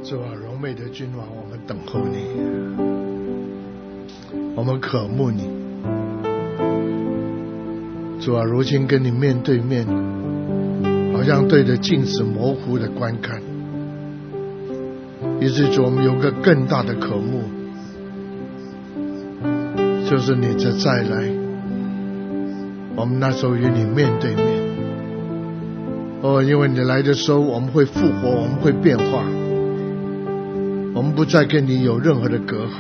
主啊，荣美的君王，我们等候你，我们渴慕你。主啊，如今跟你面对面，好像对着镜子模糊的观看，以至于我们有个更大的渴慕，就是你的再来，我们那时候与你面对面。因为你来的时候，我们会复活，我们会变化，我们不再跟你有任何的隔阂，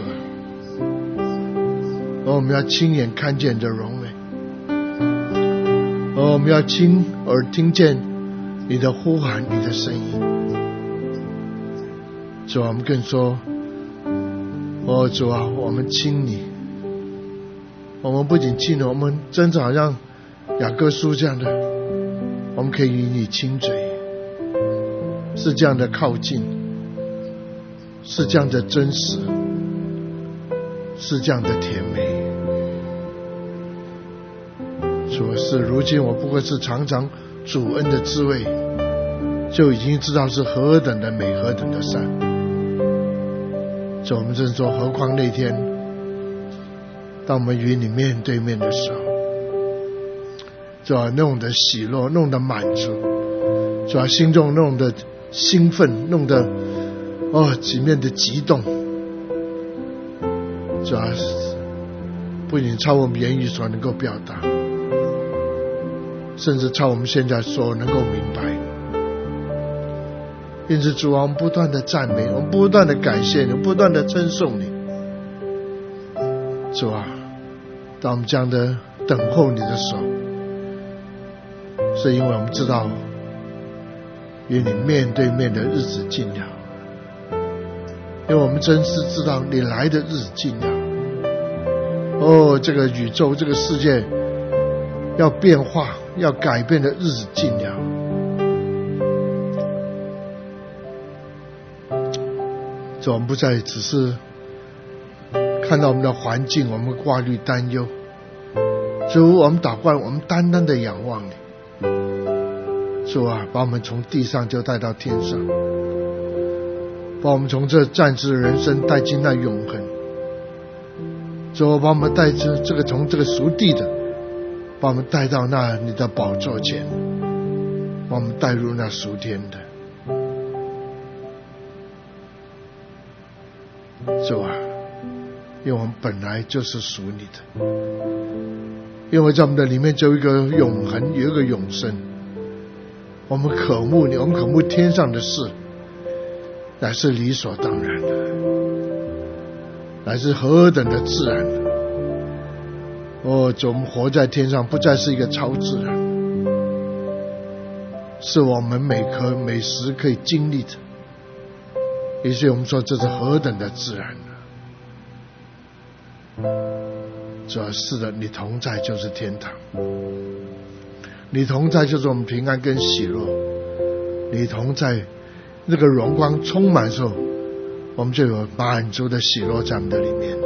我们要亲眼看见你的荣美，我们要亲耳听见你的呼喊，你的声音。主啊，我们更说，主啊，我们亲你，我们不仅亲你，我们真的好像雅各书这样的，我们可以与你亲嘴，是这样的靠近，是这样的真实，是这样的甜美。主是如今我不过是尝尝主恩的滋味，就已经知道是何等的美，何等的善。主，我们正说，何况那天当我们与你面对面的时候，主啊，那种的喜乐，那种的满足，主啊，心中那种的兴奋，那种的几面的激动，主啊，不仅超我们言语所能够表达，甚至超我们现在所能够明白。因此主啊，我们不断的赞美，我们不断的感谢你，不断的称颂你。主啊，当我们这样的等候你的时候，是因为我们知道与你面对面的日子近了，因为我们真是知道你来的日子近了。这个宇宙，这个世界要变化，要改变的日子近了。主，我们不再只是看到我们的环境，我们挂虑担忧。主，我们祷告，我们单单的仰望你。主啊，把我们从地上就带到天上，把我们从这暂时的人生带进那永恒。主啊，把我们带着这个从这个属地的，把我们带到那你的宝座前，把我们带入那属天的。主啊，因为我们本来就是属你的，因为在我们的里面就有一个永恒，有一个永生。我们渴慕你，我们渴慕天上的事，乃是理所当然的，乃是何等的自然的。主，我们活在天上不再是一个超自然，是我们每时可以经历的。于是我们说，这是何等的自然的。主要是的，你同在就是天堂，你同在就是我们平安跟喜乐，你同在那个荣光充满的时候，我们就有满足的喜乐在我们的里面。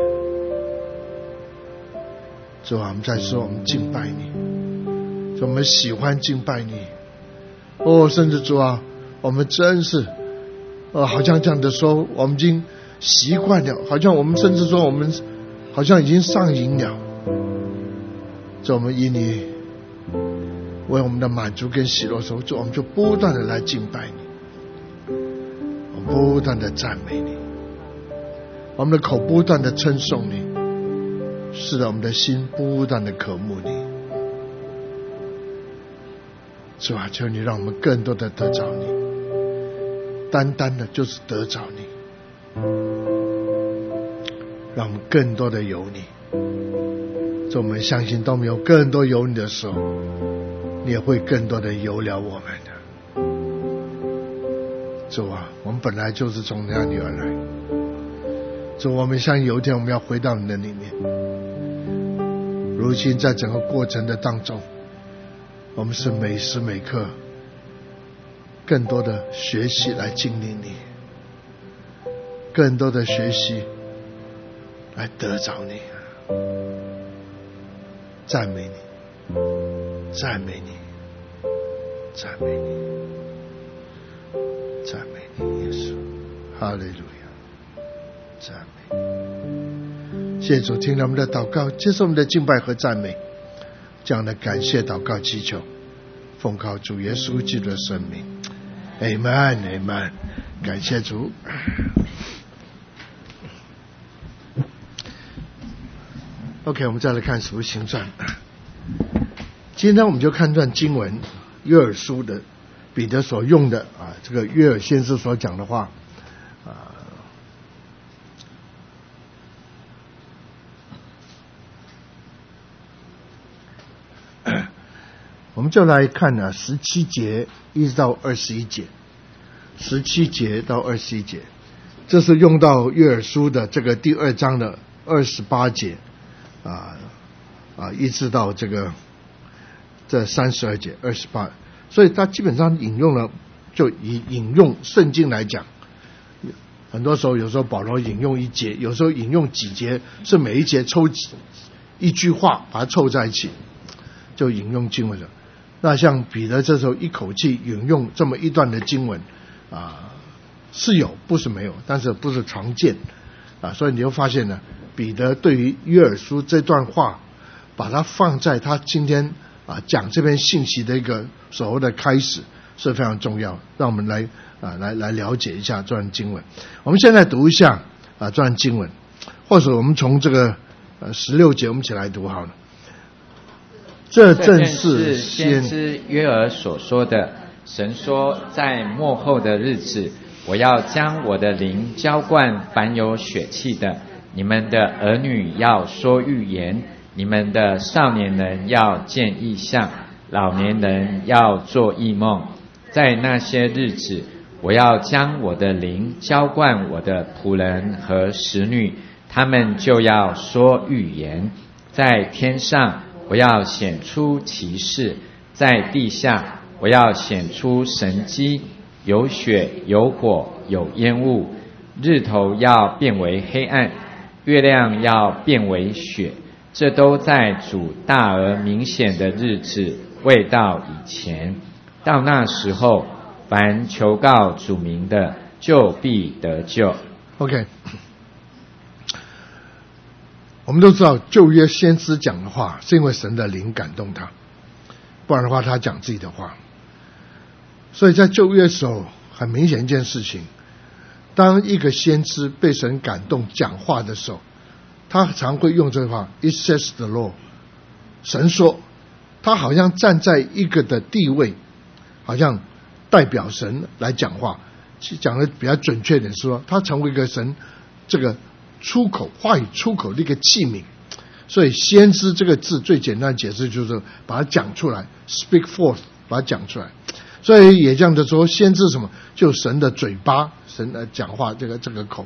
主啊，我们在说，我们敬拜你，主，我们喜欢敬拜你。甚至主啊，我们真是好像这样的说，我们已经习惯了，好像我们甚至说我们好像已经上瘾了。主，我们以你为我们的满足跟喜乐的时候，我们就不断的来敬拜你，我们不断的赞美你，我们的口不断的称颂你。是的，我们的心不断的渴慕你。主啊，求你让我们更多的得着你，单单的就是得着你，让我们更多的有你。主，我们相信当我们有更多有你的时候，你也会更多的有了我们的。主啊，我们本来就是从那里而来。主，我们相信有一天我们要回到你的里面。如今在整个过程的当中，我们是每时每刻更多的学习来经历你，更多的学习来得着你。赞美你，赞美你，赞美你，赞美你，耶稣， 哈利路亚，赞美。谢谢主，听了我们的祷告，接受我们的敬拜和赞美，这样的感谢祷告祈求，奉靠主耶稣基督的圣名 ，Amen Amen。感谢主。OK， 我们再来看使徒行传。今天我们就看段经文，约珥书的彼得所用的这个约珥先知所讲的话我们就来看17节一直到21节，17节到21节，这是用到约珥书的这个第2章的28节一直到这32节28，所以他基本上引用了，就以引用圣经来讲，很多时候有时候保罗引用一节，有时候引用几节，是每一节抽一句话把它凑在一起，就引用经文了。那像彼得这时候一口气引用这么一段的经文是有，不是没有，但是不是常见所以你就发现呢，彼得对于约珥书这段话，把它放在他今天讲这篇信息的一个所谓的开始是非常重要，让我们来了解一下这段经文。我们现在读一下这段经文，或者我们从这个16节我们一起来读好了。这正是先知约珥所说的，神说，在末后的日子，我要将我的灵浇灌凡有血气的，你们的儿女要说预言，你们的少年人要见异象，老年人要做异梦。在那些日子，我要将我的灵浇灌我的仆人和使女，他们就要说预言。在天上，我要显出奇事，在地下，我要显出神迹，有血，有火，有烟雾，日头要变为黑暗，月亮要变为血，这都在主大而明显的日子未到以前。到那时候，凡求告主名的，就必得救。 OK， 我们都知道旧约先知讲的话是因为神的灵感动他，不然的话他讲自己的话。所以在旧约的时候很明显一件事情，当一个先知被神感动讲话的时候，他常会用这句话 It says the Lord， 神说，他好像站在一个的地位，好像代表神来讲话，讲的比较准确点是说，他成为一个神这个出口话语出口的一个器皿。所以先知这个字最简单的解释就是把它讲出来 speak forth， 把它讲出来。所以也这样的说，先知什么，就神的嘴巴，神来讲话这个口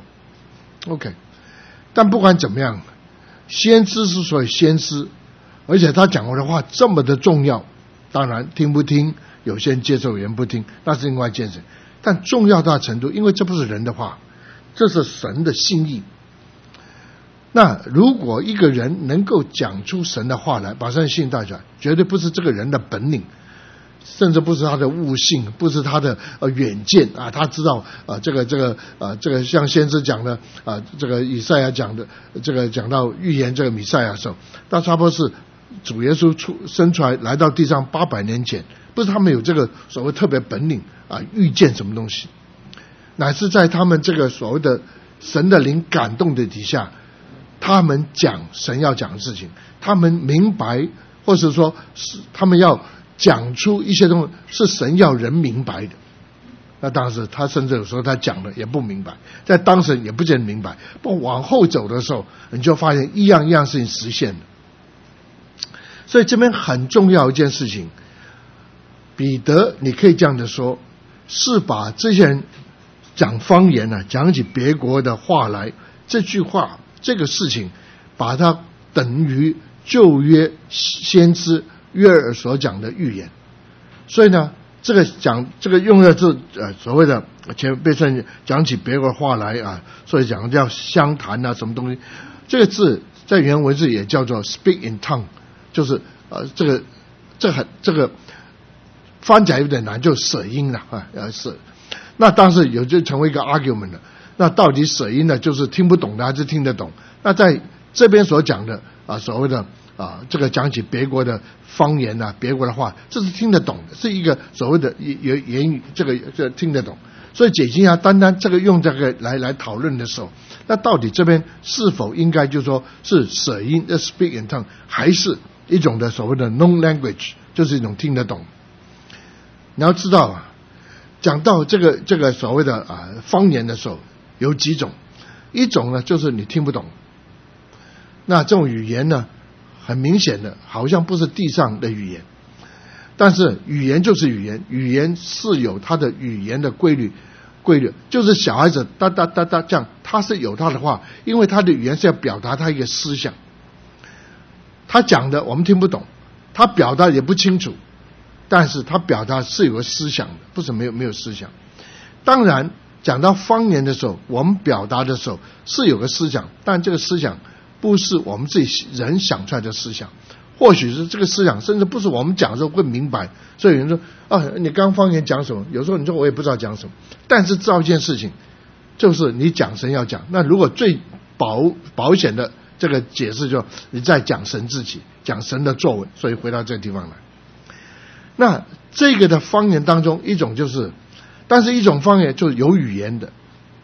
OK。 但不管怎么样，先知之所以先知，而且他讲过的话这么的重要，当然听不听，有些人接受，有人不听，那是另外一件事。但重要到程度，因为这不是人的话，这是神的心意。那如果一个人能够讲出神的话来，把神的心意带出来，绝对不是这个人的本领，甚至不是他的悟性，不是他的远见他知道这个像先知讲的这个以赛亚讲的这个讲到预言这个弥赛亚的时候，那差不多是主耶稣生出来来到地上800年前，不是他们有这个所谓特别本领预见什么东西，乃是在他们这个所谓的神的灵感动的底下，他们讲神要讲的事情，他们明白，或者说是他们要讲出一些东西是神要人明白的。那当时他甚至有时候他讲的也不明白，在当时也不见得明白，不过往后走的时候，你就发现一样一样事情实现了。所以这边很重要一件事情，彼得你可以这样的说，是把这些人讲方言讲起别国的话来，这句话这个事情把它等于旧约先知约珥所讲的预言。所以呢，这个讲这个用的是所谓的前被称讲起别国话来所以讲叫相谈什么东西，这个字在原文字也叫做 speak in tongue， 就是这个翻起来有点难，就舌音了是。那当时有就成为一个 argument 了， 那到底舍因呢，就是听不懂的还是听得懂？那在这边所讲的所谓的这个讲起别国的方言别国的话，这是听得懂的，是一个所谓的言语，这个听得懂。所以解经家单单这个用这个来讨论的时候，那到底这边是否应该就说是舍因的 speak in tongue， 还是一种的所谓的 known language， 就是一种听得懂？你要知道讲到这个所谓的方言的时候，有几种，一种呢就是你听不懂，那这种语言呢，很明显的好像不是地上的语言，但是语言就是语言，语言是有它的语言的规律，就是小孩子哒哒哒哒这样，他是有他的话，因为他的语言是要表达他一个思想，他讲的我们听不懂，他表达也不清楚，但是他表达是有个思想的，不是没有思想。当然讲到方言的时候，我们表达的时候是有个思想，但这个思想不是我们自己人想出来的思想，或许是这个思想甚至不是我们讲的时候会明白。所以有人说你刚方言讲什么，有时候你说我也不知道讲什么，但是知道一件事情，就是你讲神要讲。那如果最保险的这个解释，就你在讲神自己，讲神的作为。所以回到这个地方来，那这个的方言当中，一种就是，但是一种方言就是有语言的，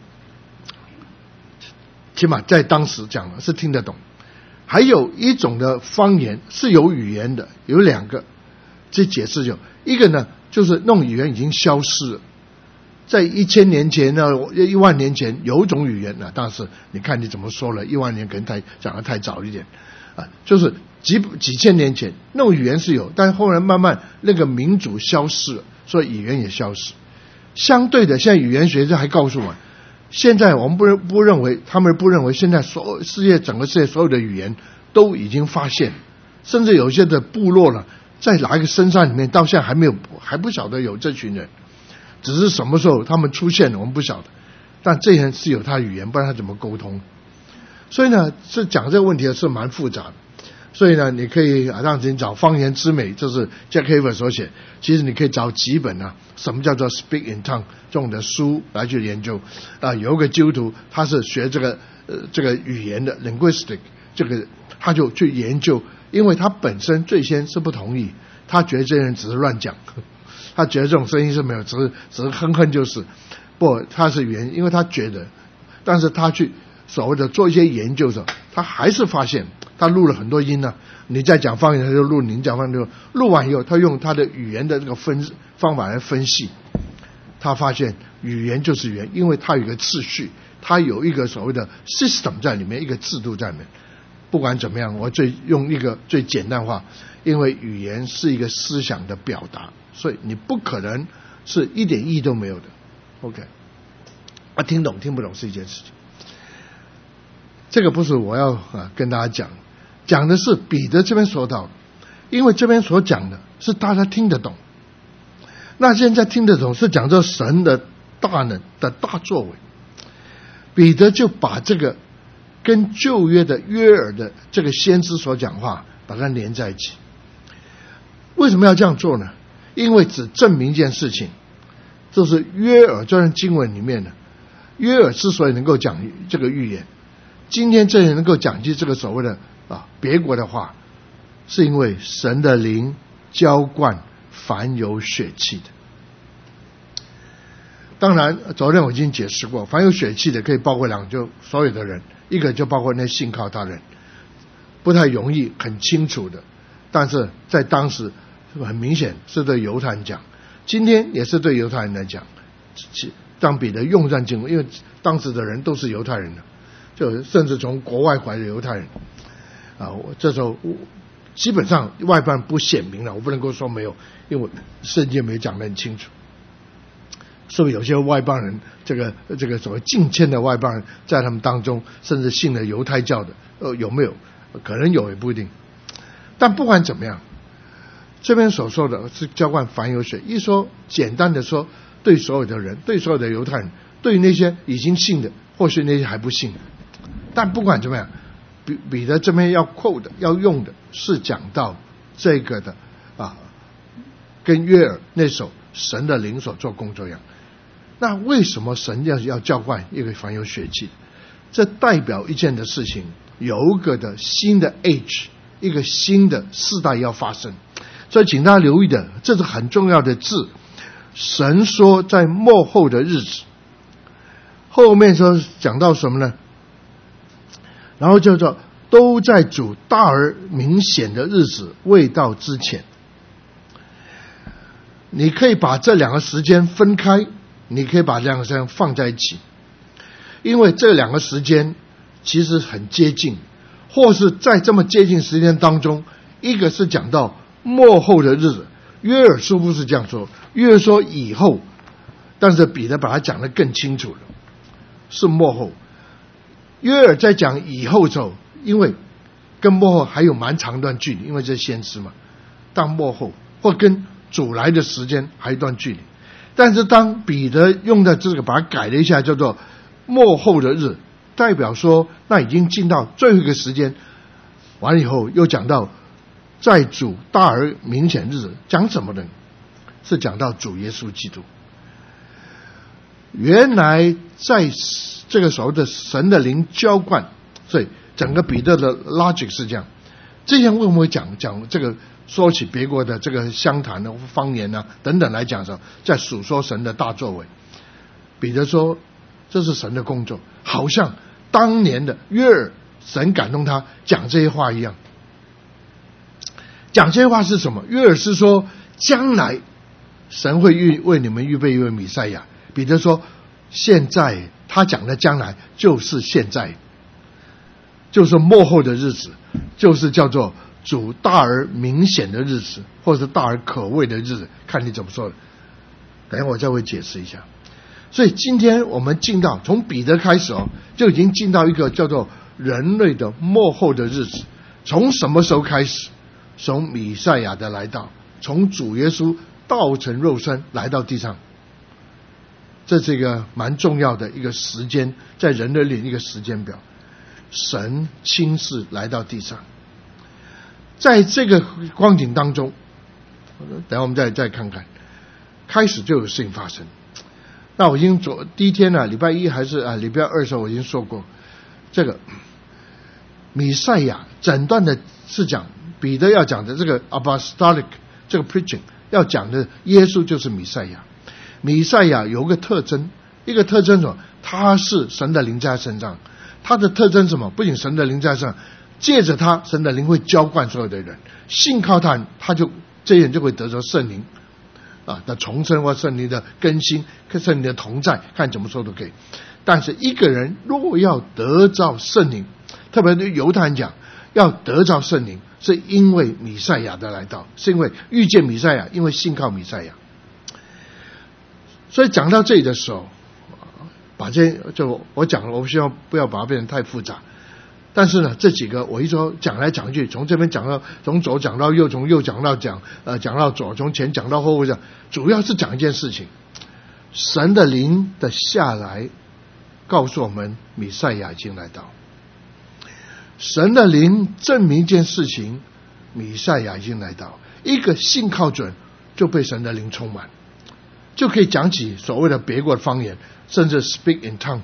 起码在当时讲的是听得懂。还有一种的方言是有语言的，有两个，这解释就一个呢，就是那种语言已经消失了，在1000年前呢，10000年前有一种语言当时你看你怎么说了，10000年可能讲得太早一点就是几千年前那种语言是有，但是后来慢慢那个民族消失了，所以语言也消失。相对的，现在语言学家还告诉我，现在我们不认为，他们不认为现在整个世界所有的语言都已经发现，甚至有些的部落了，在哪一个深山里面，到现在还不晓得有这群人，只是什么时候他们出现了我们不晓得，但这些人是有他的语言，不然他怎么沟通？所以呢，这讲这个问题是蛮复杂的。所以呢，你可以让自己找方言之美，这是 Jack Hayford 所写。其实你可以找几本什么叫做 Speak in Tongue 这种的书来去研究。有一个基督徒他是学这个语言的 linguistic， 这个他就去研究，因为他本身最先是不同意，他觉得这些人只是乱讲，他觉得这种声音是没有，只是哼哼就是。不，他是语言，因为他觉得，但是他去所谓的做一些研究的时候，他还是发现。他录了很多音你在讲方言他就录，你讲方言就录完以后，他用他的语言的这个方法来分析，他发现语言就是语言，因为它有一个次序，它有一个所谓的 system 在里面，一个制度在里面。不管怎么样，我用一个最简单化，因为语言是一个思想的表达，所以你不可能是一点意义都没有的。 OK， 听懂听不懂是一件事情，这个不是我要跟大家讲的是彼得这边说到的，因为这边所讲的是大家听得懂，那现在听得懂是讲着神的大能的大作为，彼得就把这个跟旧约的约珥的这个先知所讲话把它连在一起。为什么要这样做呢？因为只证明一件事情，就是约珥这段经文里面约珥之所以能够讲这个预言，今天这人能够讲起这个所谓的别国的话，是因为神的灵浇灌凡有血气的。当然昨天我已经解释过，凡有血气的可以包括两，就所有的人，一个就包括那信靠他人，不太容易很清楚的，但是在当时很明显是对犹太人讲，今天也是对犹太人来讲。当彼得用上经文，因为当时的人都是犹太人的，就甚至从国外回来的犹太人这时候基本上外邦人不显明了，我不能够说没有，因为圣经没讲得很清楚。所以有些外邦人，这个所谓敬虔的外邦人，在他们当中，甚至信了犹太教的，有没有？可能有，也不一定。但不管怎么样，这边所说的是浇灌凡有血，一说简单的说，对所有的人，对所有的犹太人，对那些已经信的，或许那些还不信的。但不管怎么样，彼得这边要 quote 的，要用的是讲到这个的跟约珥那首神的灵所做工作一样。 那为什么神要浇灌一个凡有血气？这代表一件的事情，有一个的新的 age， 一个新的世代要发生。所以请大家留意的，这是很重要的字。神说在末后的日子，后面说讲到什么呢？然后叫做都在主大而明显的日子未到之前。你可以把这两个时间分开，你可以把这两个时间放在一起，因为这两个时间其实很接近，或是在这么接近时间当中，一个是讲到末后的日子，约珥书不是这样说，约珥说以后，但是彼得把它讲得更清楚了，是末后。约珥在讲以后的时候，因为跟末后还有蛮长一段距离，因为这是先知嘛，到末后或跟主来的时间还有一段距离。但是当彼得用的这个把它改了一下，叫做末后的日，代表说那已经进到最后一个时间。完了以后又讲到在主大而明显日子，讲什么呢？是讲到主耶稣基督。原来在这个时候的神的灵浇灌，所以整个彼得的 logic 是这样。这样为什么会讲这个说起别国的这个乡谈的方言啊等等来讲的时候，在数说神的大作为，彼得说这是神的工作，好像当年的约珥神感动他讲这些话一样。讲这些话是什么？约珥是说将来神会为你们预备一位弥赛亚。彼得说现在他讲的将来就是现在，就是末后的日子，就是叫做主大而明显的日子，或者大而可畏的日子，看你怎么说的。等一下我再会解释一下。所以今天我们进到从彼得开始就已经进到一个叫做人类的末后的日子。从什么时候开始？从弥赛亚的来到，从主耶稣道成肉身来到地上，这是一个蛮重要的一个时间，在人类里一个时间表。神亲自来到地上，在这个光景当中，等一下我们再看看，开始就有事情发生。那我已经第一天礼拜一还是礼拜二的时候我已经说过，这个弥赛亚整段的是讲彼得要讲的这个 apostolic 这个 preaching 要讲的耶稣就是弥赛亚。弥赛亚有个特征，一个特征什么？他是神的灵在他身上。他的特征什么？不仅神的灵在身上，借着他，神的灵会浇灌所有的人，信靠他，这些人就会得着圣灵的重生或圣灵的更新，圣灵的同在，看怎么说都可以。但是一个人若要得着圣灵，特别对犹太人讲，要得着圣灵，是因为弥赛亚的来到，是因为遇见弥赛亚，因为信靠弥赛亚。所以讲到这里的时候，把这就我讲了，我希望不要把它变成太复杂。但是呢，这几个我一说讲来讲去，从这边讲到，从左讲到右，从右讲到讲到左，从前讲到后讲，主要是讲一件事情：神的灵的下来，告诉我们弥赛亚已经来到。神的灵证明一件事情，弥赛亚已经来到。一个信靠准就被神的灵充满，就可以讲起所谓的别国的方言，甚至 speak in tongue。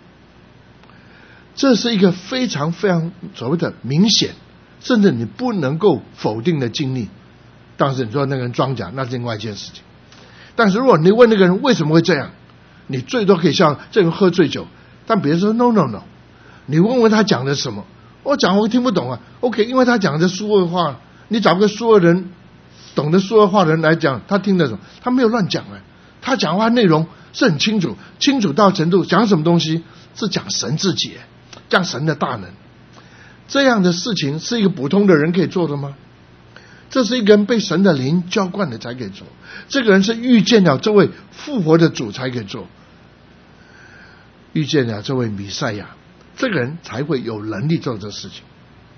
这是一个非常非常所谓的明显，甚至你不能够否定的经历。当时你说那个人装假，那是另外一件事情。但是如果你问那个人为什么会这样，你最多可以像这个人喝醉酒，但别人说 no， 你问问他讲的什么，我讲我听不懂OK， 因为他讲的苏俄话，你找个苏俄人懂得苏俄话的人来讲，他听得懂，他没有乱讲他讲话内容是很清楚，清楚到程度讲什么东西是讲神自己，讲神的大能。这样的事情是一个普通的人可以做的吗？这是一个人被神的灵浇灌的才可以做，这个人是遇见了这位复活的主才可以做，遇见了这位弥赛亚，这个人才会有能力做这事情。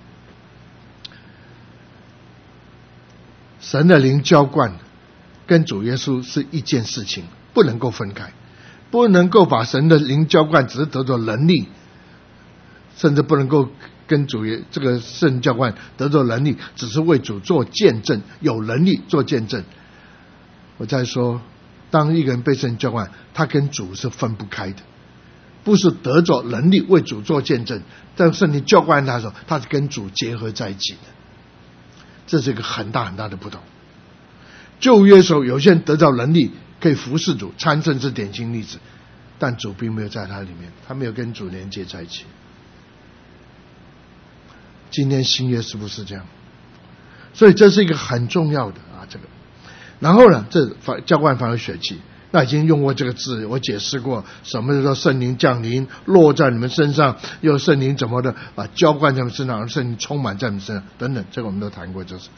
神的灵浇灌跟主耶稣是一件事情，不能够分开，不能够把神的灵浇灌只是得着能力，甚至不能够跟主这个圣浇灌得着能力，只是为主做见证，有能力做见证。我再说， 当一个人被圣灵浇灌，他跟主是分不开的，不是得着能力为主做见证，但圣灵浇灌他的时候，他是跟主结合在一起的。这是一个很大很大的不同。旧约的时候，有些人得到能力可以服侍主，参孙是典型例子，但主并没有在他里面，他没有跟主连接在一起。今天新约是不是这样？所以这是一个很重要的这个。然后呢，这浇灌凡有血气，那已经用过这个字，我解释过什么叫做圣灵降临落在你们身上，又圣灵怎么的浇灌在你们身上，圣灵充满在你们身上等等，这个我们都谈过。这是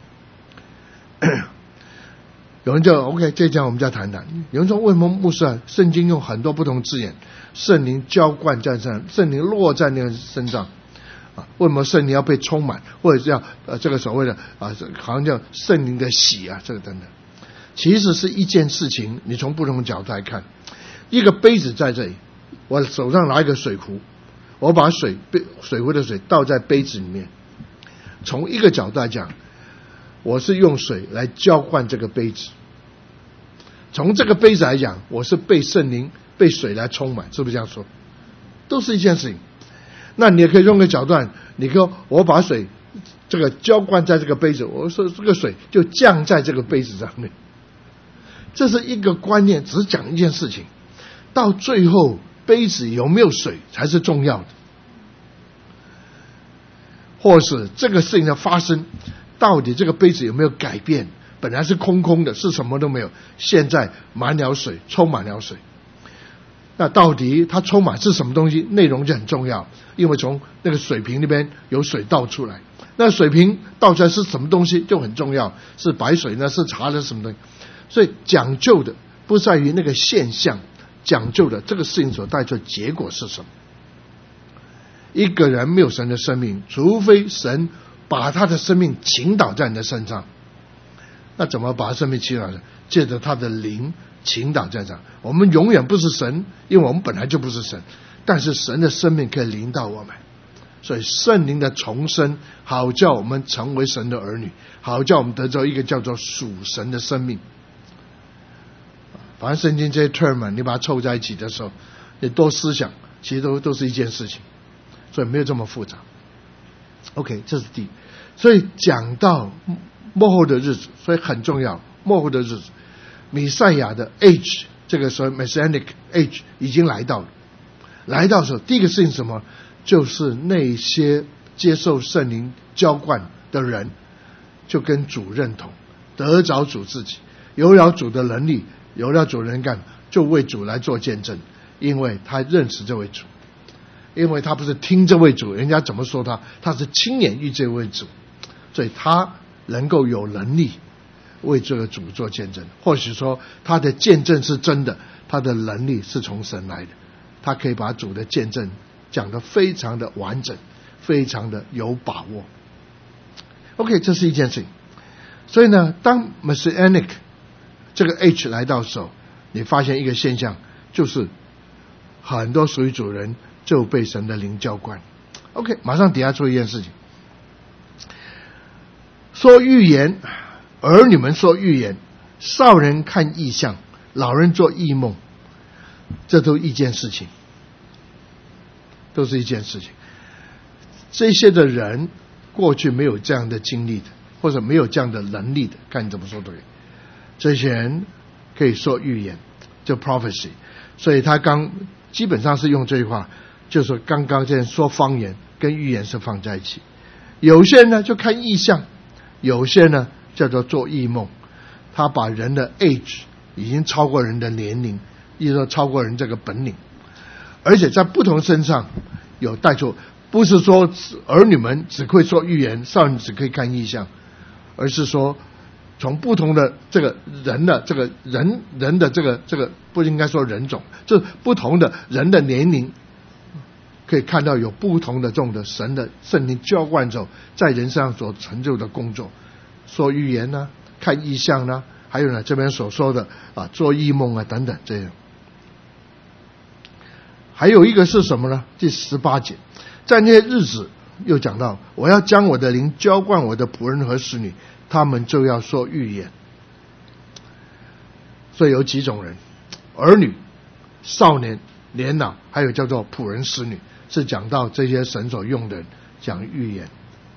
有人就 OK， 这讲我们就要谈谈。有人说为什么牧师圣经用很多不同字眼，圣灵浇灌在身上，圣灵落在那个身上为什么圣灵要被充满，或者是要这个所谓的好像叫圣灵的洗这个等等，其实是一件事情。你从不同的角度来看，一个杯子在这里，我手上拿一个水壶，我把水壶的水倒在杯子里面，从一个角度来讲，我是用水来浇灌这个杯子，从这个杯子来讲，我是被圣灵被水来充满，是不是这样说？都是一件事情。那你也可以用个角度，你说我把水这个浇灌在这个杯子，我说这个水就降在这个杯子上面，这是一个观念，只是讲一件事情。到最后杯子有没有水才是重要的，或是这个事情的发生，到底这个杯子有没有改变？本来是空空的，是什么都没有，现在满了水，充满了水。那到底它充满是什么东西？内容就很重要，因为从那个水瓶那边有水倒出来，那水瓶倒出来是什么东西就很重要，是白水呢，是茶的什么东西？所以讲究的不在于那个现象，讲究的这个事情所带出的结果是什么。一个人没有神的生命，除非神把他的生命倾倒在你的身上。那怎么把他生命倾倒呢？借着他的灵倾倒在上。我们永远不是神，因为我们本来就不是神，但是神的生命可以临到我们，所以圣灵的重生好叫我们成为神的儿女，好叫我们得着一个叫做属神的生命。反正圣经这些 term 你把它凑在一起的时候，你多思想，其实都是一件事情，所以没有这么复杂。 OK， 这是第一。所以讲到末后的日子，所以很重要，末后的日子弥赛亚的 age， 这个时候 Messianic age 已经来到了。来到的时候，第一个事情是什么？就是那些接受圣灵浇灌的人就跟主认同，得着主自己，有了主的能力，有了主的能干，就为主来做见证，因为他认识这位主，因为他不是听这位主人家怎么说他是亲眼遇这位主，所以他能够有能力为这个主做见证。或许说他的见证是真的，他的能力是从神来的，他可以把主的见证讲得非常的完整，非常的有把握。 OK， 这是一件事情。所以呢，当 Messianic 这个 H 来到的时候，你发现一个现象，就是很多属于主人就被神的灵浇灌。 OK， 马上底下做一件事情，说预言，儿女们说预言，少人看异象，老人做异梦，这都一件事情，都是一件事情。这些的人过去没有这样的经历的，或者没有这样的能力的，看你怎么说都可以。这些人可以说预言，就 prophecy， 所以他基本上是用这句话，就是刚刚这样说方言跟预言是放在一起。有些人呢就看异象，有些呢叫做做异梦，他把人的 age 已经超过人的年龄，意思说超过人这个本领，而且在不同身上有带出，不是说儿女们只会说预言，少女只可以看异象，而是说从不同的这个人的这个人的这个不应该说人种，就是不同的人的年龄，可以看到有不同的这种的神的圣灵浇灌之后在人身上所成就的工作，说预言啊，看异象啊，还有呢这边所说的做异梦啊等等这样。还有一个是什么呢？第18节，在那些日子又讲到，我要将我的灵浇灌我的仆人和使女，他们就要说预言。 所以有几种人：儿女、少年、年老，还有叫做仆人、使女，是讲到这些神所用的人讲预言。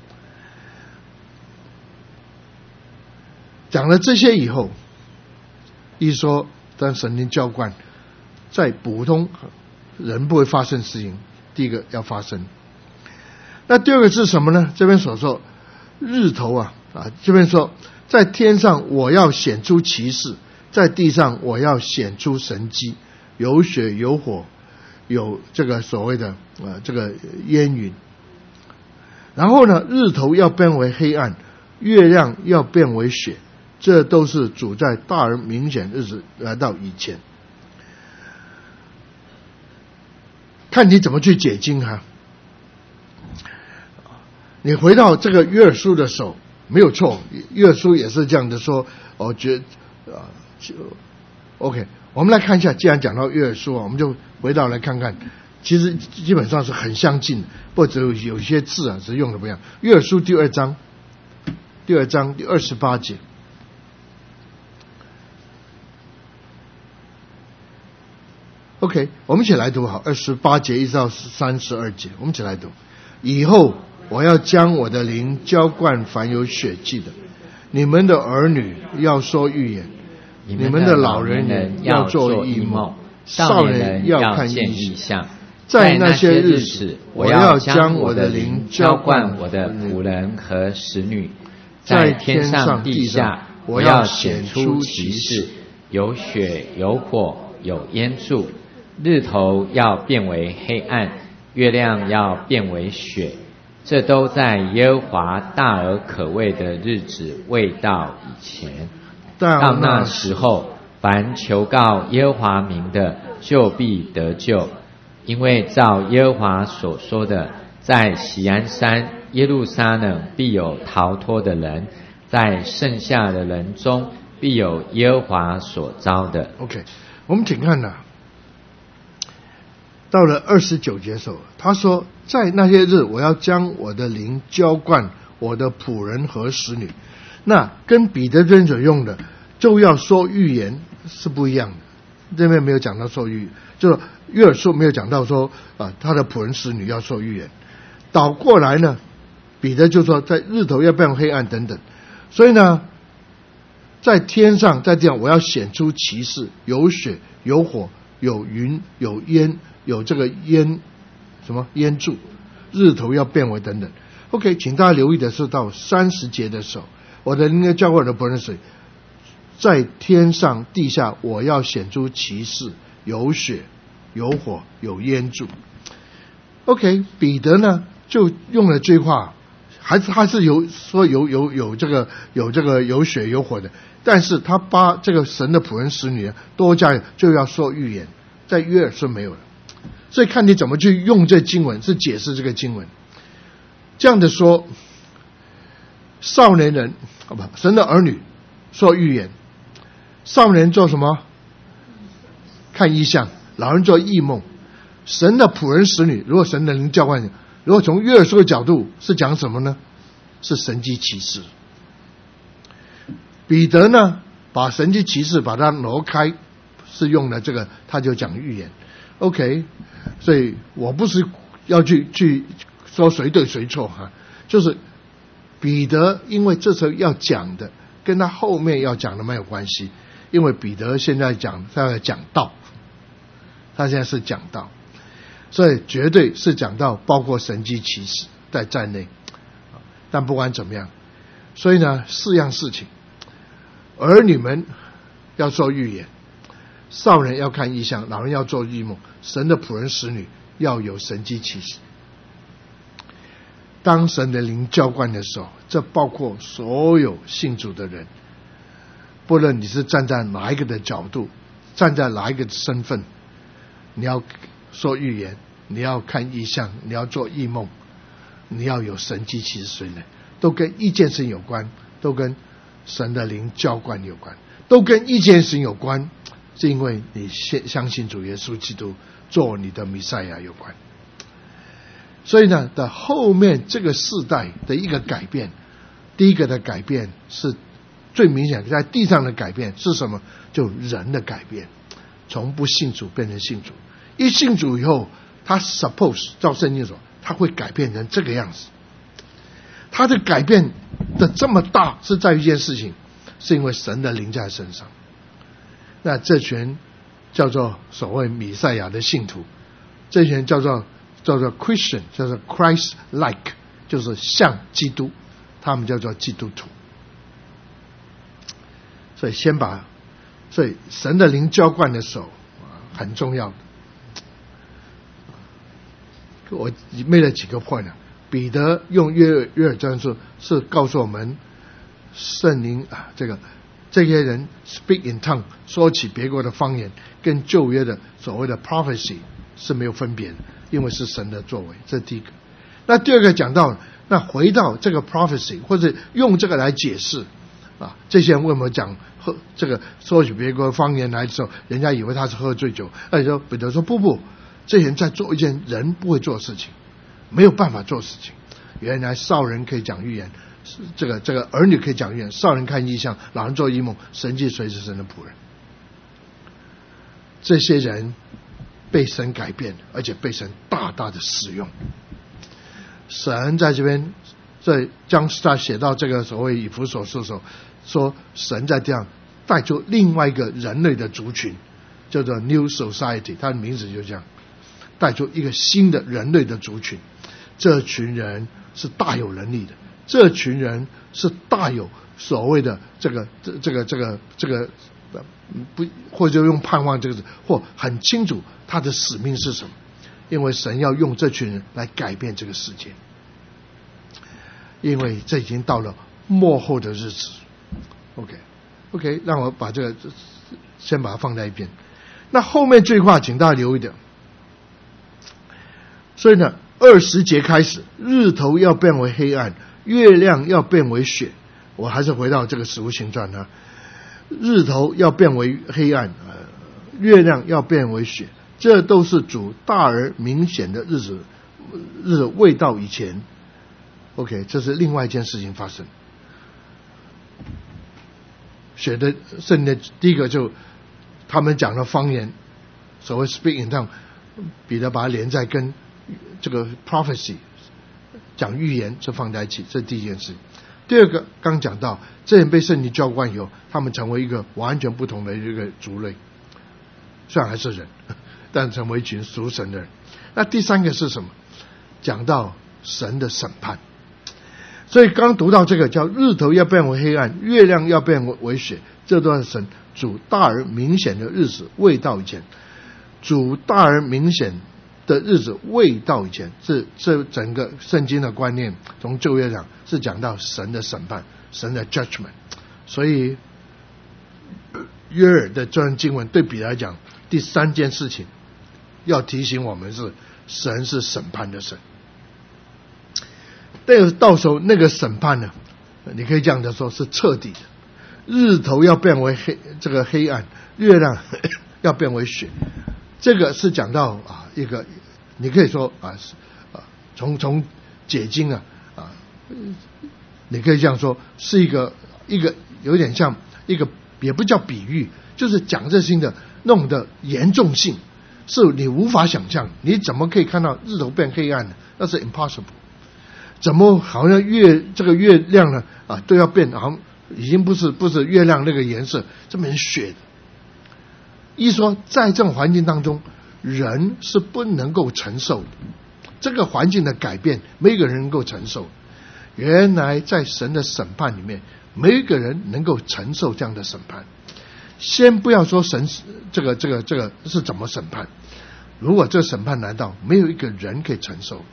讲了这些以后，一说当神灵浇灌，在普通人不会发生事情，第一个要发生。那第二个是什么呢？这边所说日头这边说在天上我要显出奇事，在地上我要显出神迹，有血有火，有这个所谓的这个烟云。然后呢，日头要变为黑暗，月亮要变为血，这都是主在大而明显日子来到以前。看你怎么去解经哈。你回到这个约珥书的时候，没有错，约珥书也是这样的说。我觉得OK， 我们来看一下，既然讲到约珥书，我们就回到来看看，其实基本上是很相近的，不过只有一些字是用的不一样。约珥书第二章第28节。OK， 我们一起来读好，28节一直到32节，我们一起来读。以后我要将我的灵浇灌凡有血气的，你们的儿女要说预言，你们的老人要做异梦，少年要看异象。在那些日子，我要将我的灵浇灌我的仆人和使女，在天上地下，我要显出奇事，有血有火有烟柱，日头要变为黑暗，月亮要变为血，这都在耶和华大而可畏的日子未到以前。到那时候，凡求告耶和华名的，就必得救。因为照耶和华所说的，在锡安山耶路撒冷必有逃脱的人，在剩下的人中必有耶和华所召的。 OK， 我们请看到了29节的时候，他说在那些日我要将我的灵浇灌我的仆人和使女。那跟彼得真所用的就要说预言是不一样的，这边没有讲到说预言，就是约珥书没有讲到说他的仆人使女要说预言。倒过来呢，彼得就说在日头要变黑暗等等。所以呢，在天上在地上我要显出奇事，有血有火有云有烟，有这个烟柱，日头要变为等等。 OK， 请大家留意的是到30节的时候，我的灵要浇灌我的仆人水，在天上地下我要显出奇事，有血有火有烟柱。 OK， 彼得呢就用了这句话，还是有说有这个有血有火的，但是他把这个神的仆人使女多加就要说预言，在约珥书没有了。所以看你怎么去用这经文，是解释这个经文。这样的说，少年人神的儿女说预言，少年做什么？看异象，老人做异梦。神的仆人使女，如果神的灵浇灌，如果从约珥书的角度是讲什么呢？是神迹奇事。彼得呢把神迹奇事把它挪开，是用了这个，他就讲预言。 OK， 所以我不是要去说谁对谁错就是彼得，因为这时候要讲的跟他后面要讲的没有关系，因为彼得现在讲道，他现在是讲道，所以绝对是讲到包括神迹奇事在内。但不管怎么样，所以呢4样事情，儿女们要说预言，少年要看异象，老人要做异梦，神的仆人使女要有神迹奇事。当神的灵浇灌的时候，这包括所有信主的人，不论你是站在哪一个的角度，站在哪一个身份，你要说预言，你要看异象，你要做异梦，你要有神迹奇事呢，都跟一件事有关，都跟神的灵浇灌有关，都跟一件事有关，是因为你相信主耶稣基督做你的弥赛亚有关。所以呢，的后面这个世代的一个改变，第一个的改变是最明显在地上的改变是什么？就人的改变，从不信主变成信主。一信主以后，他 suppose 照圣经说，他会改变成这个样子。他的改变的这么大，是在于一件事情，是因为神的灵在身上。那这群叫做所谓弥赛亚的信徒，这群叫做 Christian， 叫做 Christ-like， 就是像基督，他们叫做基督徒。所以所以神的灵浇灌的时候很重要的。我没了几个 point 了。彼得用约珥传说是告诉我们，圣灵这些人 speak in tongue 说起别国的方言，跟旧约的所谓的 prophecy 是没有分别的，因为是神的作为。这是第一个。那第二个讲到，那回到这个 prophecy 或者用这个来解释这些人为什么讲这个说起别国方言来的时候，人家以为他是喝醉酒。彼得说不，这些人在做一件人不会做的事情，没有办法做事情。原来少人可以讲预言，这个儿女可以讲预言，少人看异象，老人做异梦，神迹随时神的仆人。这些人被神改变，而且被神大大的使用。神在这边在将他写到这个所谓以弗所书的时候，说神在这样带出另外一个人类的族群，叫做 New Society， 它的名字就这样，带出一个新的人类的族群。这群人是大有能力的，这群人是大有所谓的这个不，或者用盼望这个字，或很清楚他的使命是什么，因为神要用这群人来改变这个世界，因为这已经到了末后的日子。OK， 让我把这个先把它放在一边。那后面这句话请大家留意点。所以呢，20节开始，日头要变为黑暗，月亮要变为血。我还是回到这个使徒行传呢，日头要变为黑暗，月亮要变为血，这都是主大而明显的日子未到以前。OK， 这是另外一件事情发生。写的圣经的第一个就他们讲的方言，所谓 speak in tongue， 彼得把它连在跟这个 prophecy 讲预言是放在一起，这是第一件事。第二个刚讲到这人被圣灵浇灌以后，他们成为一个完全不同的一个族类，虽然还是人，但成为一群属神的人。那第三个是什么？讲到神的审判。所以刚读到这个叫日头要变为黑暗，月亮要变为血，这都是神主大而明显的日子未到以前。主大而明显的日子未到以前，这整个圣经的观念从旧约讲是讲到神的审判，神的 judgment。 所以约珥的这段经文对彼得来讲，第三件事情要提醒我们是神是审判的神。但是到时候那个审判呢，你可以这样的说，是彻底的。日头要变为黑暗，月亮要变为血。这个是讲到一个，你可以说从解经你可以这样说，是一个有点像一个，也不叫比喻，就是讲这些的那种的严重性，是你无法想象。你怎么可以看到日头变黑暗呢？那是 impossible。怎么好像这个月亮呢都要变，好像已经不是月亮那个颜色，这么血的。一说在这种环境当中，人是不能够承受的，这个环境的改变没有一个人能够承受。原来在神的审判里面，没有一个人能够承受这样的审判。先不要说神这个是怎么审判，如果这个审判来到，没有一个人可以承受。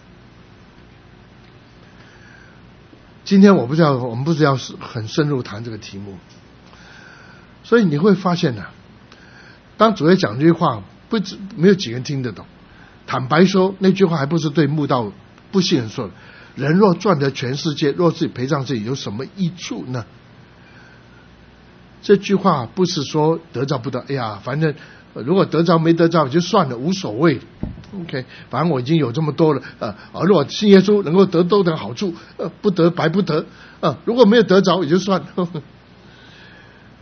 今天我们不是要很深入谈这个题目，所以你会发现当主耶讲这句话，没有几个人听得懂。坦白说，那句话还不是对慕道不信人说的。人若赚得全世界，若自己赔上自己，有什么益处呢？这句话不是说得着不得，哎呀，反正如果得着没得着就算了，无所谓。OK， 反正我已经有这么多了，如果信耶稣能够得多点好处，不得白不得，如果没有得着也就算了。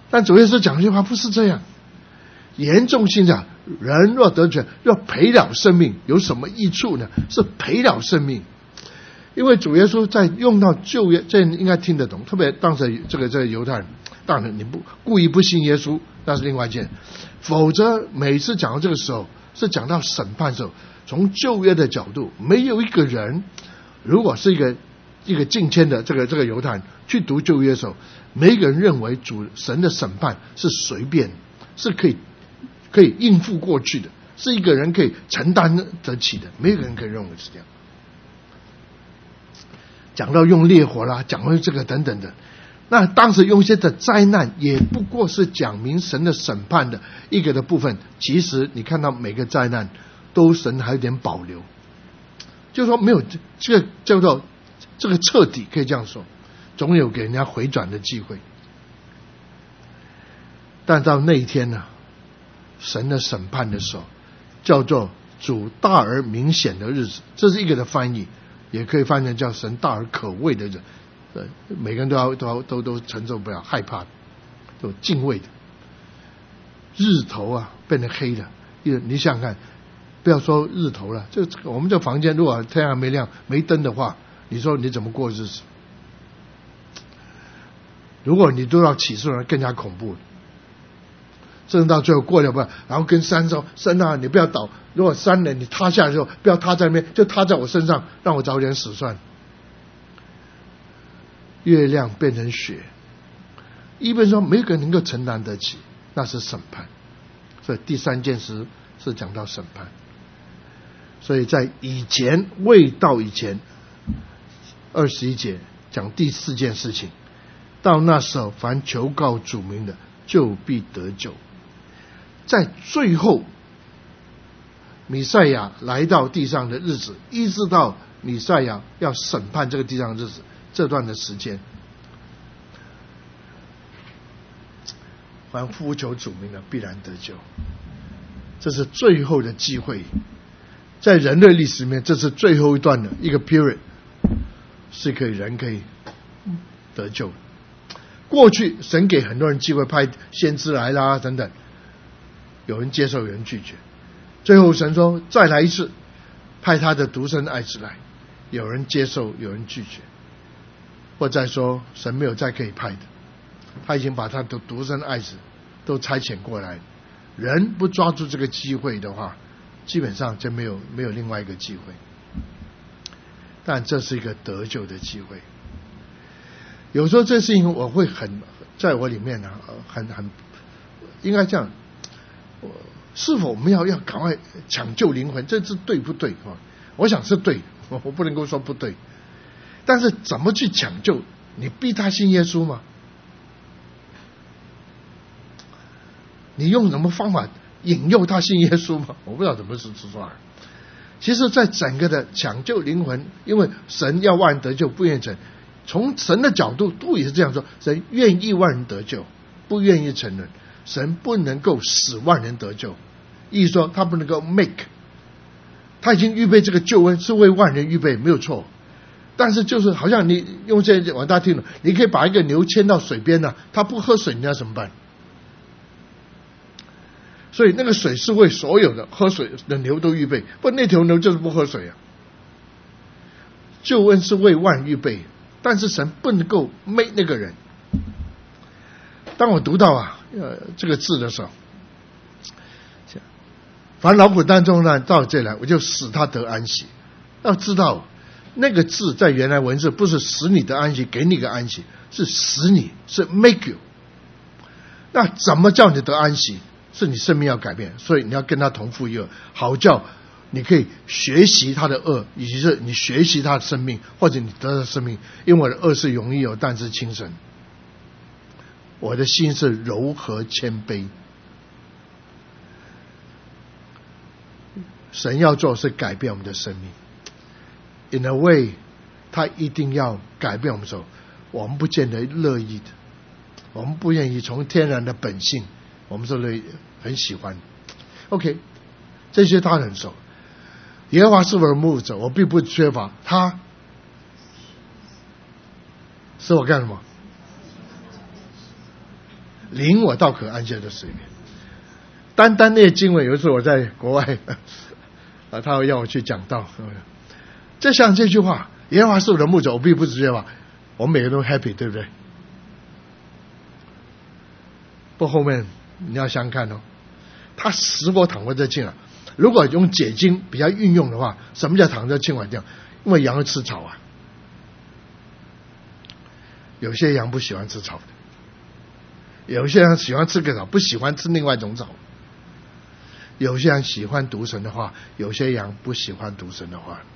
但主耶稣讲这句话不是这样，严重性的，人若得救，若赔了生命，有什么益处呢？是赔了生命。因为主耶稣在用到旧约，这应该听得懂。特别当时这个犹太人，当然你不故意不信耶稣，那是另外一件。否则每次讲到这个时候，是讲到审判的时候，从旧约的角度，没有一个人，如果是一个敬虔的这个犹太人去读旧约的时候，没一个人认为神的审判是随便，是可以应付过去的，是一个人可以承担得起的，没有人可以认为是这样。讲到用烈火啦，讲到这个等等的，那当时用一些的灾难，也不过是讲明神的审判的一个的部分。其实你看到每个灾难，都神还有点保留，就是说没有这个叫做这个彻底，可以这样说，总有给人家回转的机会。但到那一天呢，神的审判的时候，叫做主大而明显的日子，这是一个的翻译。也可以翻成叫神大而可畏的人，每个人都承受不了，害怕的，都敬畏的。日头啊变成黑的，你想想看，不要说日头了，我们这房间如果太阳没亮没灯的话，你说你怎么过日子？如果你都要起诉了，更加恐怖了。甚至到最后过了吧，然后跟山说：“山啊，你不要倒。如果山呢，你塌下来的时候，不要塌在那边，就塌在我身上，让我早点死算。”月亮变成雪，一般说没有人能够承担得起，那是审判。所以第三件事是讲到审判。所以在以前未到以前，21节讲第4件事情，到那时候，凡求告主名的，就必得救。在最后弥赛亚来到地上的日子，一直到弥赛亚要审判这个地上的日子，这段的时间，凡呼求主名的必然得救，这是最后的机会。在人类历史里面，这是最后一段的一个 period， 是人可以得救。过去神给很多人机会，派先知来啦等等，有人接受，有人拒绝。最后神说再来一次，派他的独生爱子来，有人接受，有人拒绝。或再说神没有再可以派的，他已经把他的独生爱子都差遣过来，人不抓住这个机会的话，基本上就没有另外一个机会。但这是一个得救的机会。有时候这事情我会在我里面呢，很应该这样，是否我们要赶快抢救灵魂，这是对不对？我想是对，我不能够说不对。但是怎么去抢救？你逼他信耶稣吗？你用什么方法引诱他信耶稣吗？我不知道怎么是说话。其实在整个的抢救灵魂，因为神要万人得救，不愿意成。从神的角度都也是这样说，神愿意万人得救，不愿意承认。神不能够使万人得救，意思说他不能够 make， 他已经预备这个救恩是为万人预备，没有错。但是就是好像你用这些，我大家听了，你可以把一个牛牵到水边他不喝水，你要怎么办？所以那个水是为所有的喝水的牛都预备，不那条牛就是不喝水啊。救恩是为万人预备，但是神不能够 make 那个人。当我读到这个字的时候，凡劳苦担重担到这来，我就使他得安息。要知道那个字在原来文字不是使你得安息，给你个安息，是使你，是 make you。那怎么叫你得安息？是你生命要改变，所以你要跟他同负一軛，好叫你可以学习他的恶，以及是你学习他的生命，或者你得到生命。因为我的恶是容易有，但是轻省。我的心是柔和谦卑。神要做是改变我们的生命 ，in a way， 他一定要改变我们的时候，我们不见得乐意的，我们不愿意从天然的本性，我们是很喜欢。OK， 这些他很熟。耶和华是我的牧者，我并不缺乏。他是我干什么？ 领我到可安歇的水边。单单那些经文，有一次我在国外他要我去讲道，就像这句话，耶和华是我的牧者，我必不致缺乏，我们每个人都 happy， 对不对？不，后面你要想看哦，他使我躺卧在青草。如果用解经比较运用的话，什么叫躺在青草地？因为羊要吃草啊，有些羊不喜欢吃草的，有些人喜欢吃个草，不喜欢吃另外一种草。有些人喜欢读神的话，有些羊不喜欢读神的话。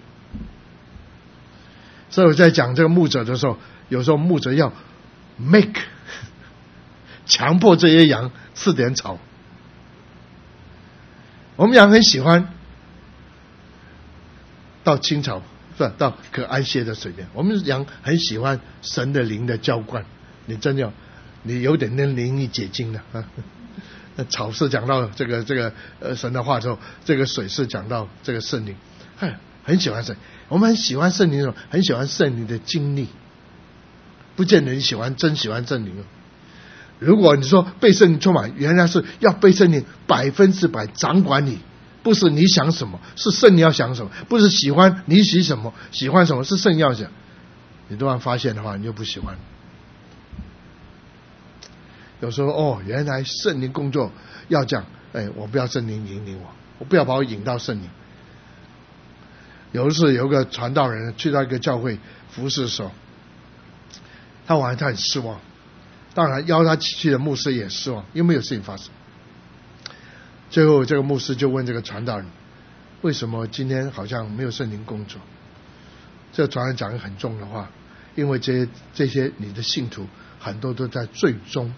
所以我在讲这个牧者的时候，有时候牧者要 make 强迫这些羊吃点草。我们羊很喜欢到青草，是吧？到可安歇的水边。我们羊很喜欢神的灵的浇灌。你真要，你有点能灵力解经了啊。草是讲到这个神的话之后，这个水是讲到这个圣灵，很喜欢神。我们很喜欢圣灵，很喜欢圣灵的经历，不见得你真喜欢圣灵。如果你说被圣灵充满，原来是要被圣灵100%掌管你，不是你想什么，是圣灵要想什么，不是喜欢你喜什么，喜欢什么是圣灵要想。你突然发现的话，你就不喜欢。有时候原来圣灵工作要讲，我不要圣灵引领我不要把我引到圣灵。有一次有个传道人去到一个教会服侍的时候，他很失望，当然邀他去的牧师也失望，因为没有事情发生。最后这个牧师就问这个传道人，为什么今天好像没有圣灵工作？这个传道人讲得很重的话，因为这些你的信徒很多都在最终。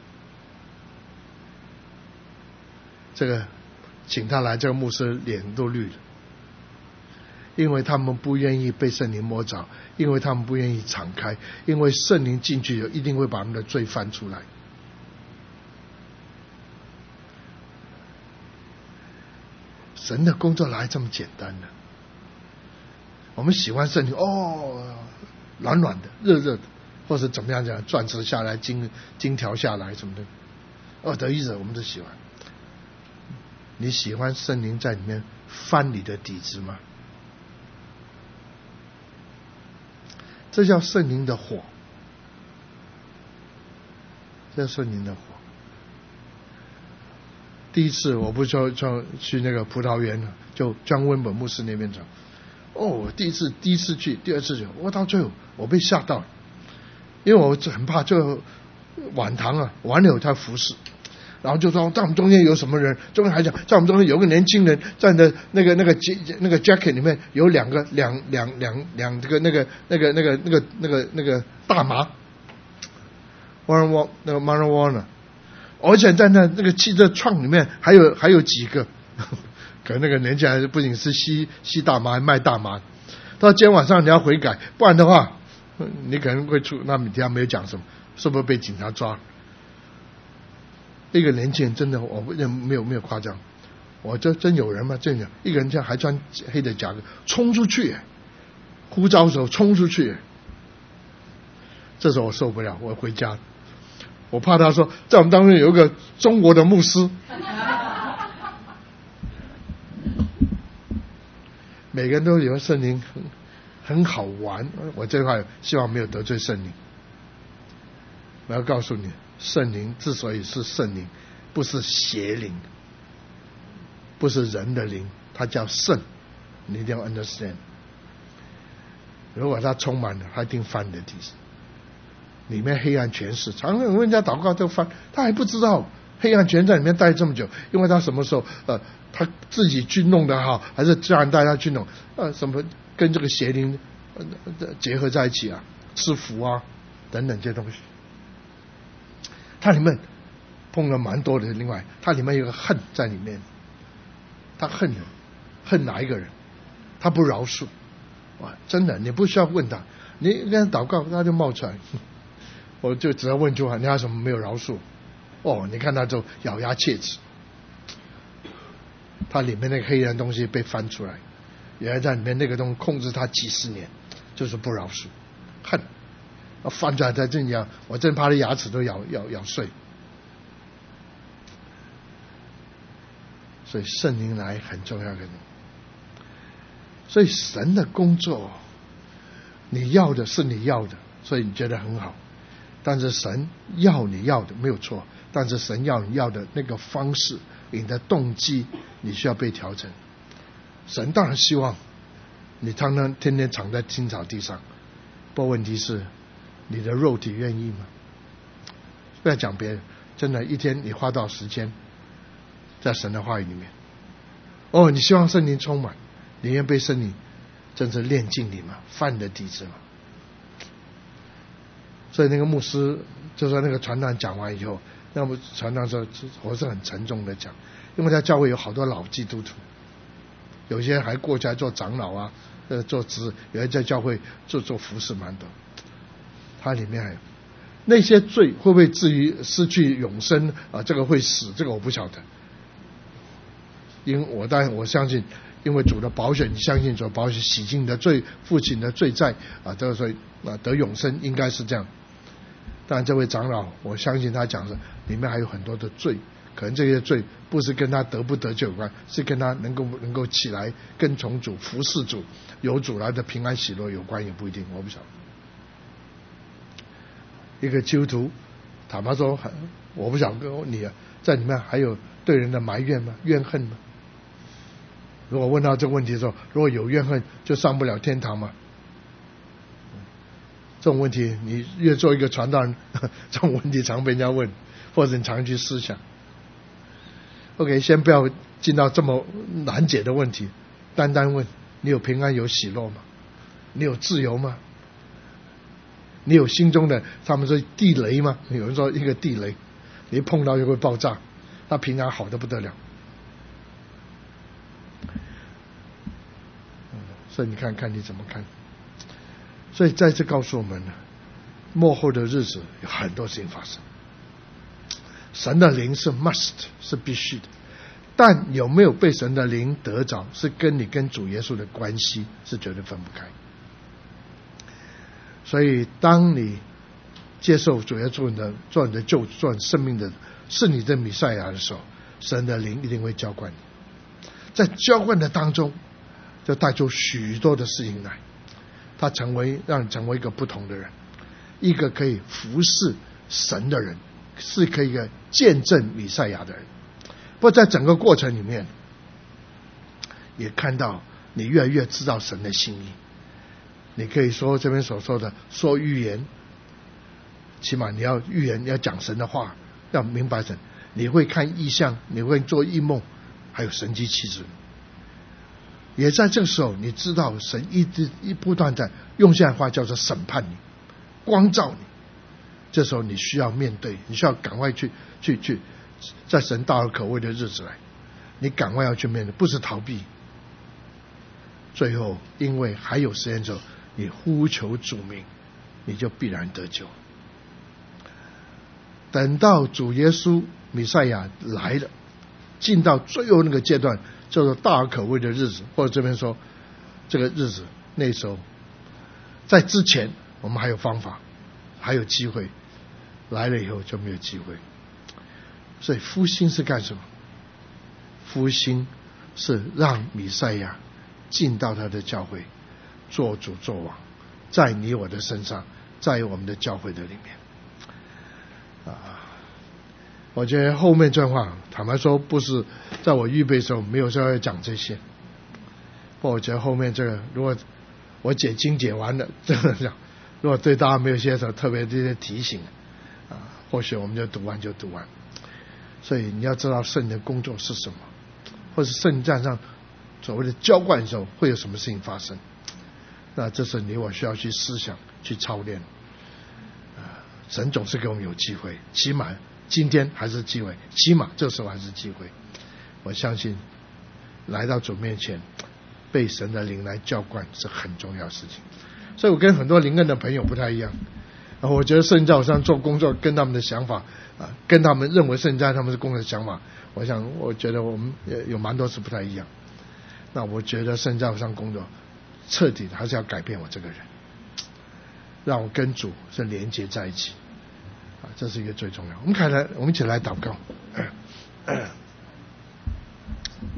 这个请他来，这个牧师脸都绿了，因为他们不愿意被圣灵摸着，因为他们不愿意敞开，因为圣灵进去一定会把他们的罪翻出来。神的工作哪来这么简单呢？我们喜欢圣灵，软软的、热热的，或者怎么样讲，钻石下来、金条下来什么的，得意者我们都喜欢。你喜欢圣灵在里面翻你的底子吗？这叫圣灵的火，这叫圣灵的火。第一次我不就去那个葡萄园了，就江温本牧师那边讲，第一次去，第二次去，到最后我被吓到了，因为我很怕就晚堂啊，晚了他服侍。然后就说在我们中间有什么人，中间还讲在我们中间有个年轻人站在那个 jacket 里面有两个这个那个大麻 marijuana， 而且在那个汽车窗里面还有几个，可能那个年轻人不仅是吸大麻还卖大麻。到今天晚上你要悔改，不然的话你可能会出。那米提亚没有讲什么，是不是被警察抓了？一个年轻人真的，我没有夸张，我这真有人吗？真有一个人这样还穿黑的夹克冲出去，呼召的时候冲出去，这时候我受不了，我回家，我怕他说在我们当中有一个中国的牧师。每个人都有圣灵很好玩，我这块希望没有得罪圣灵。我要告诉你，圣灵之所以是圣灵，不是邪灵，不是人的灵，它叫圣，你一定要 understand。 如果它充满了，它一定翻你的底子，里面黑暗权势，常常人家祷告都翻，他还不知道黑暗权在里面待这么久，因为他什么时候他自己去弄得好，还是叫人大家去弄什么跟这个邪灵结合在一起啊，吃福啊等等这些东西。它里面碰了蛮多的，另外它里面有个恨在里面，他恨人，恨哪一个人？他不饶恕。哇，真的，你不需要问他，你跟他祷告，他就冒出来。我就只要问句话，你还有什么没有饶恕？你看他就咬牙切齿，他里面那个黑暗东西被翻出来，原来在里面那个东西控制他几十年，就是不饶恕，恨。翻出来在这样，我真怕他牙齿都咬碎。 所以圣灵来很重要的。所以神的工作，你要的是你要的，所以你觉得很好。但是神要你要的没有错，但是神要你要的那个方式，你的动机，你需要被调整。神当然希望你天天躺在青草地上，不过问题是你的肉体愿意吗？不要讲别人，真的一天你花多少时间在神的话语里面？哦，你希望圣灵充满，你愿被圣灵真是炼净你吗？犯你的底子吗？所以那个牧师就说，那个传道讲完以后，那么传道说我是很沉重的讲，因为在教会有好多老基督徒，有些还过去来做长老啊，做职，有些在教会做服侍蛮多。它里面还有那些罪会不会至于失去永生啊？这个会死，这个我不晓得。因为当然我相信，因为主的宝血，你相信主的宝血洗净你的罪，父亲的罪债啊，这个所以得永生应该是这样。当然这位长老，我相信他讲的里面还有很多的罪，可能这些罪不是跟他得不得救有关，是跟他能够起来跟从主服侍主，有主来的平安喜乐有关，也不一定，我不晓得。一个基督徒坦白说，我不晓得你在里面还有对人的埋怨吗？怨恨吗？如果问到这个问题的时候，如果有怨恨，就上不了天堂吗？这种问题，你越做一个传道人，这种问题常被人家问，或者你常去思想。OK， 先不要进到这么难解的问题，单单问你有平安有喜乐吗？你有自由吗？你有心中的他们说地雷吗？有人说一个地雷，你一碰到就会爆炸，他平安好得不得了。所以你看看你怎么看。所以在这告诉我们呢，末后的日子有很多事情发生。神的灵是 must， 是必须的，但有没有被神的灵得着，是跟你跟主耶稣的关系是绝对分不开。所以当你接受主耶稣做你的救主，做你生命的是你的弥赛亚的时候，神的灵一定会浇灌你。在浇灌的当中，就带出许多的事情来，他让你成为一个不同的人，一个可以服侍神的人，是可以见证弥赛亚的人。不过在整个过程里面，也看到你越来越知道神的心意。你可以说这边所说的说预言，起码你要预言，要讲神的话，要明白神。你会看异象，你会做异梦，还有神迹奇事。也在这个时候，你知道神不断在用现在话叫做审判你，光照你。这时候你需要面对，你需要赶快去，在神大而可畏的日子来，你赶快要去面对，不是逃避。最后，因为还有时间之后，你呼求主名，你就必然得救。等到主耶稣弥赛亚来了，进到最后那个阶段，叫做大而可畏的日子，或者这边说这个日子，那时候在之前我们还有方法，还有机会，来了以后就没有机会。所以复兴是干什么？复兴是让弥赛亚进到他的教会，做主做王，在你我的身上，在我们的教会的里面。我觉得后面这话坦白说，不是在我预备的时候没有说要讲这些。不过我觉得后面这个，如果我解经解完了，真的讲，如果对大家没有些什么特别这些提醒或许我们就读完就读完。所以你要知道圣灵的工作是什么，或是圣灵站上所谓的浇灌的时候会有什么事情发生。那这是你我需要去思想去操练。神总是给我们有机会，起码今天还是机会，起码这时候还是机会。我相信来到主面前，被神的灵来浇灌是很重要的事情。所以我跟很多灵恩的朋友不太一样，我觉得圣灵在我身上做工作跟他们的想法跟他们认为圣灵在他们的工作的想法，我觉得我们有蛮多是不太一样。那我觉得圣灵在我身上工作彻底还是要改变我这个人，让我跟主是连接在一起这是一个最重要。我们一起来祷告。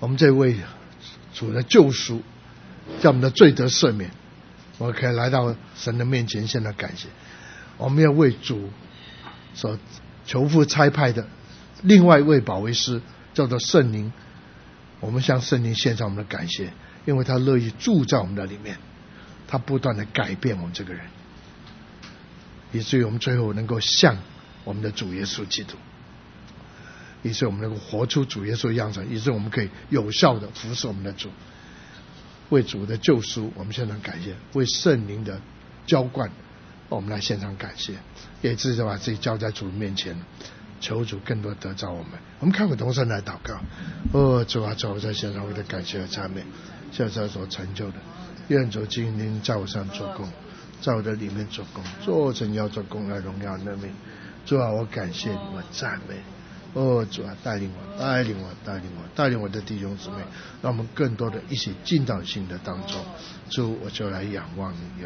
我们这位主的救赎，叫我们的罪得赦免，我们可以来到神的面前献上感谢。我们要为主所求父差派的另外一位保惠师，叫做圣灵，我们向圣灵献上我们的感谢，因为他乐意住在我们的里面，他不断的改变我们这个人，以至于我们最后能够像我们的主耶稣基督，以致我们能够活出主耶稣的样子，以致我们可以有效的服侍我们的主。为主的救赎我们献上感谢，为圣灵的浇灌我们来献上感谢，也自己把自己交在主面前，求主更多得着我们。我们看过同声来祷告。主啊，主，我在献上我的感谢和赞美，现在所成就的，愿主今天在我上做工，在我的里面做工，做成要做工来荣耀你的名。主啊，我感谢你，我赞美你。主啊，带领我的弟兄姊妹，让我们更多的一起进到新的当中。主，我就来仰望你，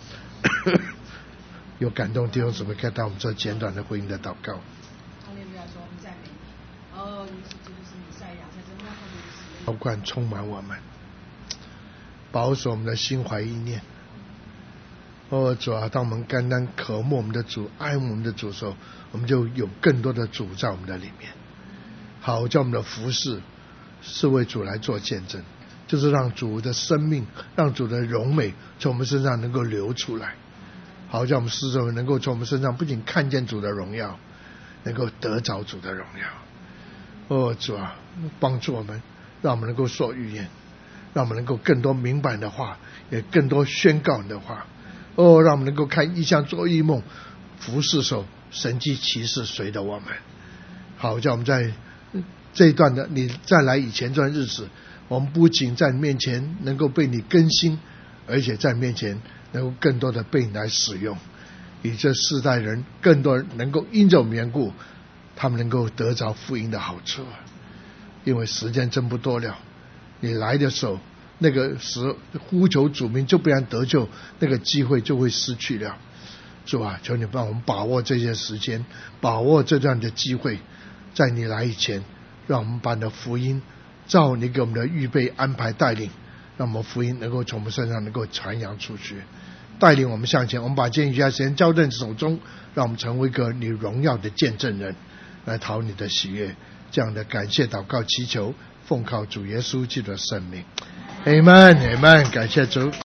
有感动弟兄姊妹看到我们这简短的回应的祷告。浇灌充满我们，保守我们的心怀意念。主啊，当我们单单渴慕我们的主，爱慕我们的主的时候，我们就有更多的主在我们的里面。好，叫我们的服事是为主来做见证，就是让主的生命，让主的荣美从我们身上能够流出来。好，叫我们使者能够从我们身上不仅看见主的荣耀，能够得着主的荣耀。主啊，帮助我们，让我们能够说预言，让我们能够更多明白的话，也更多宣告你的话。让我们能够看异象做异梦，服侍时候神迹奇事随着我们。好，叫我们在这一段的你再来以前这段日子，我们不仅在你面前能够被你更新，而且在你面前能够更多的被你来使用，以这世代人更多人能够因着我们缘故，他们能够得着福音的好处。因为时间真不多了，你来的时候那个时呼求主名就不然得救，那个机会就会失去了。主啊，求你帮我们把握这些时间，把握这段的机会，在你来以前，让我们把你的福音照你给我们的预备安排带领，让我们福音能够从我们身上能够传扬出去，带领我们向前。我们把这余下时间交在你手中，让我们成为一个你荣耀的见证人，来讨你的喜悦。这样的感谢祷告祈求，奉靠主耶稣基督的圣名。Amen， 感谢主。